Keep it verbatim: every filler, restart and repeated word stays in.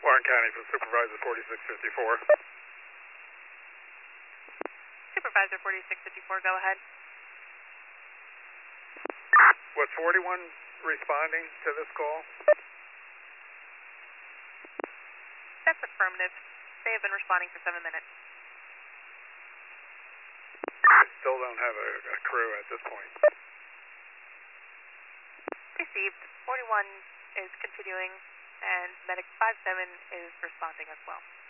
Warren County for Supervisor forty-six fifty-four. Supervisor forty-six fifty-four, go ahead. Was forty-one responding to this call? That's affirmative. They have been responding for seven minutes. I still don't have a, a crew at this point. Received. forty-one is continuing, and medic five seven is responding as well.